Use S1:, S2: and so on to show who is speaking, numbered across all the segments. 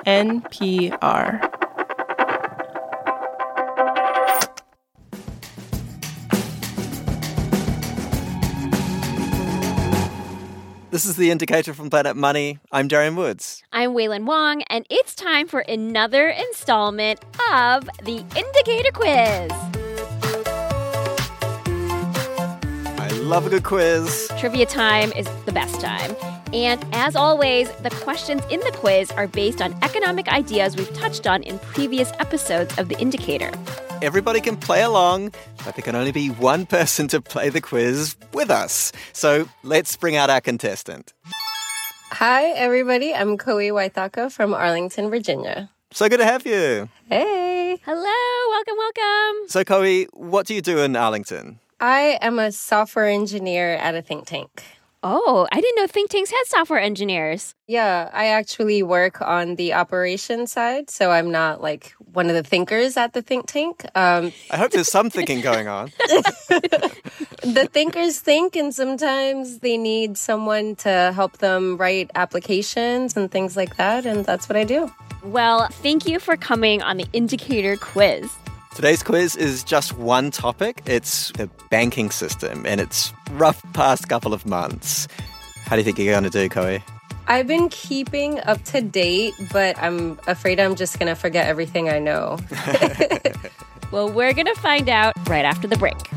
S1: NPR.
S2: This is The Indicator from Planet Money. I'm Darian Woods.
S3: I'm Wailin Wong, and it's time for another installment of The Indicator Quiz.
S2: I love a good quiz.
S3: Trivia time is the best time. And as always, the questions in the quiz are based on economic ideas we've touched on in previous episodes of The Indicator.
S2: Everybody can play along, but there can only be one person to play the quiz with us. So let's bring out our contestant.
S4: Hi, everybody. I'm Koe Waithaka from Arlington, Virginia.
S2: So good to have you.
S4: Hey.
S3: Hello. Welcome.
S2: So, Koe, what do you do in Arlington?
S4: I am a software engineer at a think tank.
S3: Oh, I didn't know think tanks had software engineers.
S4: Yeah, I actually work on the operations side, so I'm not like one of the thinkers at the think tank.
S2: I hope there's some thinking going on.
S4: The thinkers think, and sometimes they need someone to help them write applications and things like that, and that's what I do.
S3: Well, thank you for coming on the Indicator Quiz.
S2: Today's quiz is just one topic. It's the banking system, and it's rough past couple of months. How do you think you're going to do, Koe?
S4: I've been keeping up to date, but I'm afraid I'm just going to forget everything I know.
S3: Well, we're going to find out right after the break.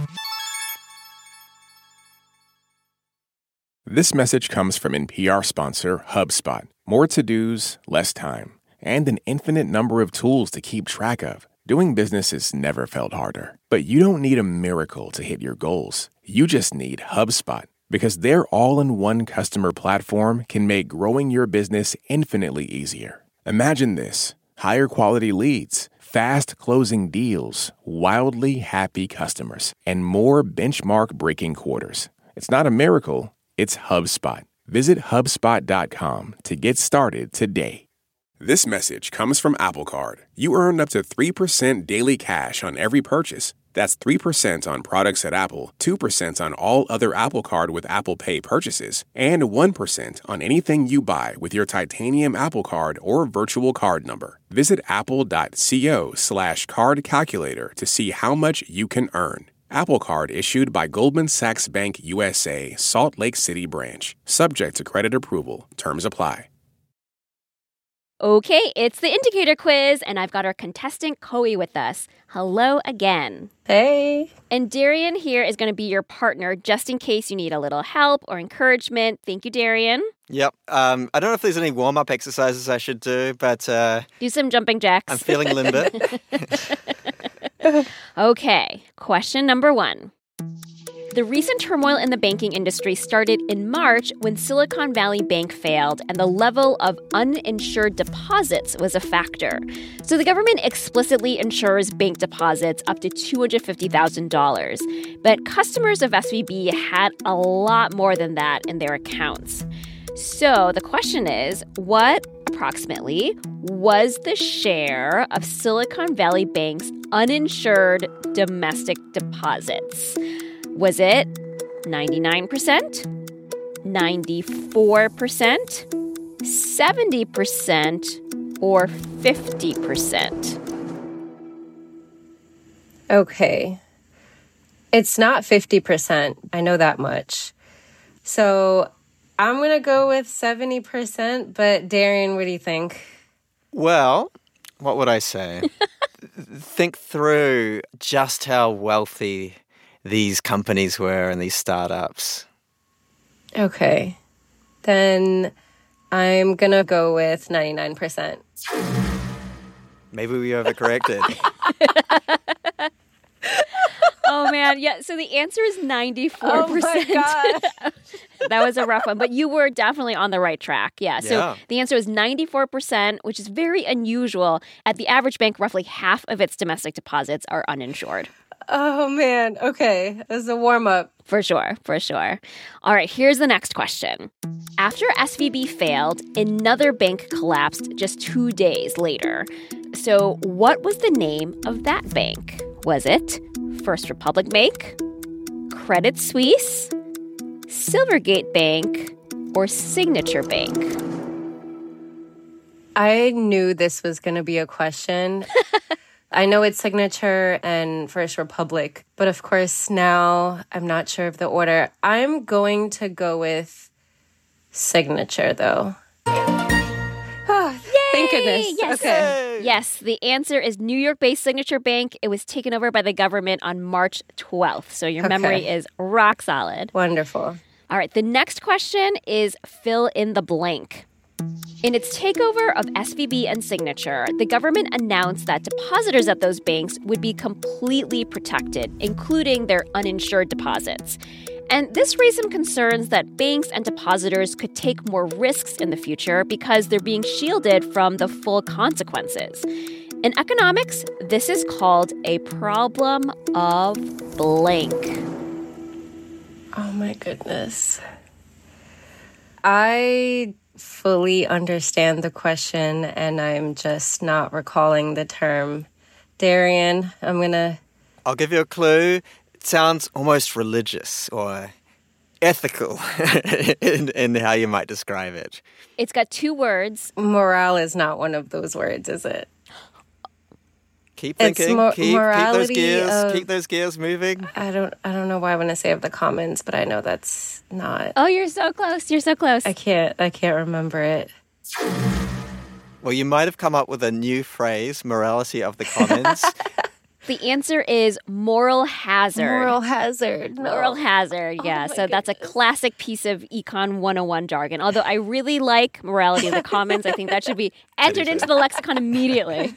S5: This message comes from NPR sponsor HubSpot. More to-dos, less time, and an infinite number of tools to keep track of. Doing business has never felt harder. But you don't need a miracle to hit your goals. You just need HubSpot, because their all-in-one customer platform can make growing your business infinitely easier. Imagine this: higher quality leads, fast closing deals, wildly happy customers, and more benchmark-breaking quarters. It's not a miracle, it's HubSpot. Visit HubSpot.com to get started today. This message comes from Apple Card. You earn up to 3% daily cash on every purchase. That's 3% on products at Apple, 2% on all other Apple Card with Apple Pay purchases, and 1% on anything you buy with your titanium Apple Card or virtual card number. Visit apple.co/card calculator to see how much you can earn. Apple Card issued by Goldman Sachs Bank USA, Salt Lake City branch. Subject to credit approval. Terms apply.
S3: Okay, it's the Indicator Quiz, and I've got our contestant, Koe, with us. Hello again.
S4: Hey.
S3: And Darian here is going to be your partner, just in case you need a little help or encouragement. Thank you, Darian.
S2: Yep. I don't know if there's any warm-up exercises I should do, but
S3: do some jumping jacks.
S2: I'm feeling limber.
S3: Okay, question number 1. The recent turmoil in the banking industry started in March when Silicon Valley Bank failed and the level of uninsured deposits was a factor. So the government explicitly insures bank deposits up to $250,000. But customers of SVB had a lot more than that in their accounts. So the question is, what approximately was the share of Silicon Valley Bank's uninsured domestic deposits? Was it 99%, 94%, 70%, or 50%?
S4: Okay. It's not 50%. I know that much. So I'm going to go with 70%, but Darian, what do you think?
S2: Well, what would I say? Think through just how wealthy these companies were and these startups.
S4: Okay. Then I'm going to go with 99%.
S2: Maybe we overcorrected.
S3: Oh, man. Yeah, so the answer is 94%.
S4: Oh, my gosh.
S3: That was a rough one, but you were definitely on the right track. Yeah, so the answer is 94%, which is very unusual. At the average bank, roughly half of its domestic deposits are uninsured.
S4: Oh, man. Okay. This is a warm-up.
S3: For sure. All right, here's the next question. After SVB failed, another bank collapsed just 2 days later. So what was the name of that bank? Was it First Republic Bank, Credit Suisse, Silvergate Bank, or Signature Bank?
S4: I knew this was going to be a question. I know it's Signature and First Republic, but of course now I'm not sure of the order. I'm going to go with Signature, though. Oh, thank goodness.
S3: Yes.
S4: Okay.
S3: Yes, the answer is New York-based Signature Bank. It was taken over by the government on March 12th, so your memory is rock solid.
S4: Wonderful.
S3: All right, the next question is fill in the blank. In its takeover of SVB and Signature, the government announced that depositors at those banks would be completely protected, including their uninsured deposits. And this raised some concerns that banks and depositors could take more risks in the future because they're being shielded from the full consequences. In economics, this is called a problem of blank.
S4: Oh my goodness. I fully understand the question and I'm just not recalling the term. Darian,
S2: I'll give you a clue. It sounds almost religious or ethical in how you might describe it.
S3: It's got two words.
S4: Morale is not one of those words, is it?
S2: Keep thinking.
S4: Morality
S2: keep those gears moving.
S4: I don't know why I want to say of the commons, but I know that's not.
S3: Oh, you're so close. You're so close.
S4: I can't remember it.
S2: Well, you might have come up with a new phrase, morality of the commons.
S3: The answer is moral hazard.
S4: Moral hazard. No.
S3: Moral hazard, yeah. So that's a classic piece of Econ 101 jargon. Although I really like morality of the commons. I think that should be entered into the lexicon immediately.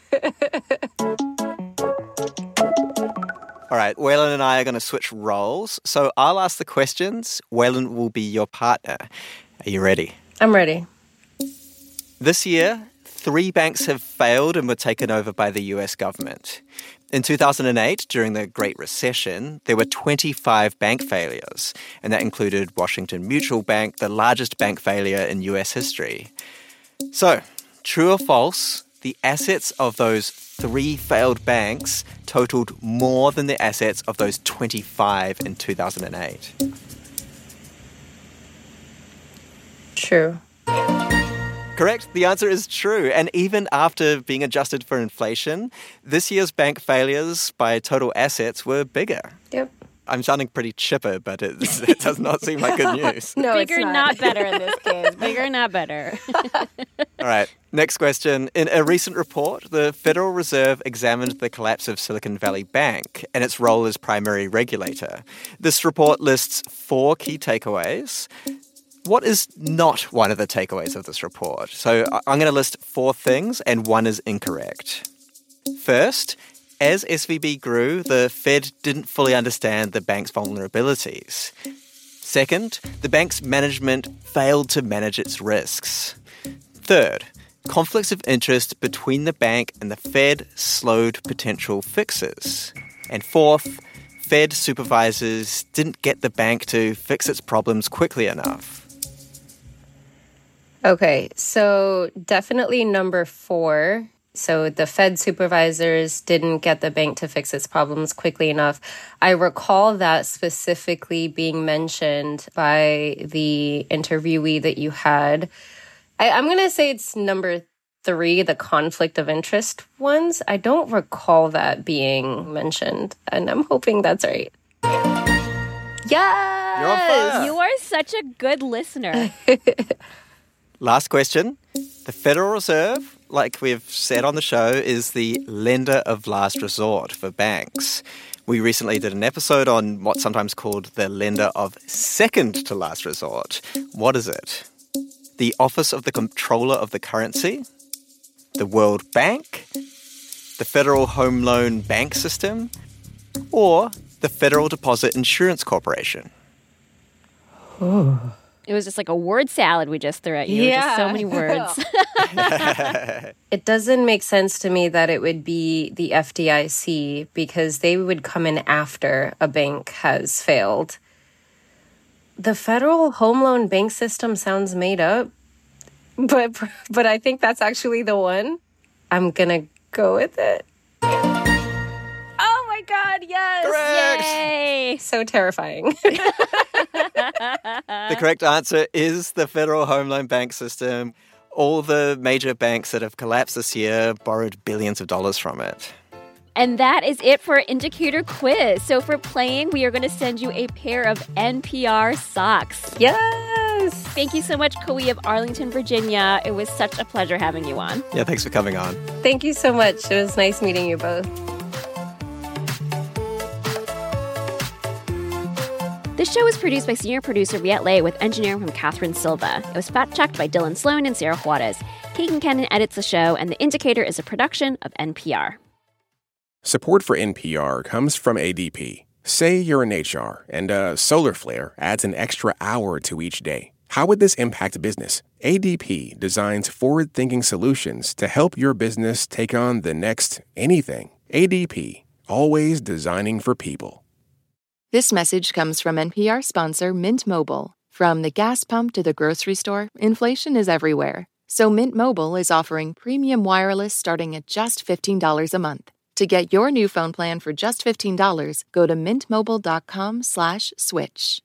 S2: All right, Waylon and I are going to switch roles. So I'll ask the questions. Waylon will be your partner. Are you ready?
S4: I'm ready.
S2: This year, 3 banks have failed and were taken over by the US government. In 2008, during the Great Recession, there were 25 bank failures, and that included Washington Mutual Bank, the largest bank failure in US history. So, true or false, the assets of those 3 failed banks totaled more than the assets of those 25 in 2008.
S4: True.
S2: Correct. The answer is true. And even after being adjusted for inflation, this year's bank failures by total assets were bigger.
S4: Yep.
S2: I'm sounding pretty chipper, but it does not seem like good news.
S4: No,
S3: Bigger,
S4: it's
S3: not better in this case. Bigger, not better.
S2: All right, next question. In a recent report, the Federal Reserve examined the collapse of Silicon Valley Bank and its role as primary regulator. This report lists 4 key takeaways. What is not one of the takeaways of this report? So I'm going to list 4 things, and 1 is incorrect. First, as SVB grew, the Fed didn't fully understand the bank's vulnerabilities. Second, the bank's management failed to manage its risks. Third, conflicts of interest between the bank and the Fed slowed potential fixes. And fourth, Fed supervisors didn't get the bank to fix its problems quickly enough.
S4: Okay, so definitely number 4. So the Fed supervisors didn't get the bank to fix its problems quickly enough. I recall that specifically being mentioned by the interviewee that you had. I'm going to say it's number 3, the conflict of interest ones. I don't recall that being mentioned, and I'm hoping that's right. Yes!
S2: You're on fire.
S3: You are such a good listener.
S2: Last question. The Federal Reserve, like we've said on the show, is the lender of last resort for banks. We recently did an episode on what's sometimes called the lender of second to last resort. What is it? The Office of the Comptroller of the Currency? The World Bank? The Federal Home Loan Bank System? Or the Federal Deposit Insurance Corporation?
S4: Oh.
S3: It was just like a word salad we just threw at you.
S4: Yeah.
S3: Just so many words.
S4: It doesn't make sense to me that it would be the FDIC because they would come in after a bank has failed. The Federal Home Loan Bank System sounds made up, but I think that's actually the one. I'm going to go with it. Oh my God, yes!
S2: Correct!
S3: Yay!
S4: So terrifying.
S2: The correct answer is the Federal Home Loan Bank System. all the major banks that have collapsed this year borrowed billions of dollars from it.
S3: And that is it for our indicator quiz. So for playing, we are going to send you a pair of NPR socks.
S4: Yes!
S3: Thank you so much, Kawi of Arlington, Virginia. It was such a pleasure having you on.
S2: Yeah, thanks for coming on.
S4: Thank you so much. It was nice meeting you both.
S3: This show was produced by senior producer Viet Le with engineering from Catherine Silva. It was fact-checked by Dylan Sloan and Sarah Juarez. Keegan Cannon edits the show, and The Indicator is a production of NPR.
S5: Support for NPR comes from ADP. Say you're in HR and a solar flare adds an extra hour to each day. How would this impact business? ADP designs forward-thinking solutions to help your business take on the next anything. ADP, always designing for people.
S1: This message comes from NPR sponsor Mint Mobile. From the gas pump to the grocery store, inflation is everywhere. So Mint Mobile is offering premium wireless starting at just $15 a month. To get your new phone plan for just $15, go to mintmobile.com/switch.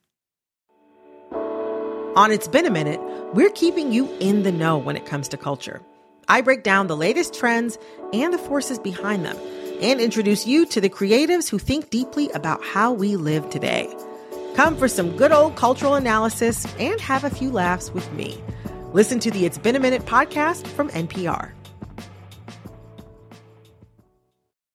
S6: On It's Been a Minute, we're keeping you in the know when it comes to culture. I break down the latest trends and the forces behind them, and introduce you to the creatives who think deeply about how we live today. Come for some good old cultural analysis and have a few laughs with me. Listen to the It's Been a Minute podcast from NPR.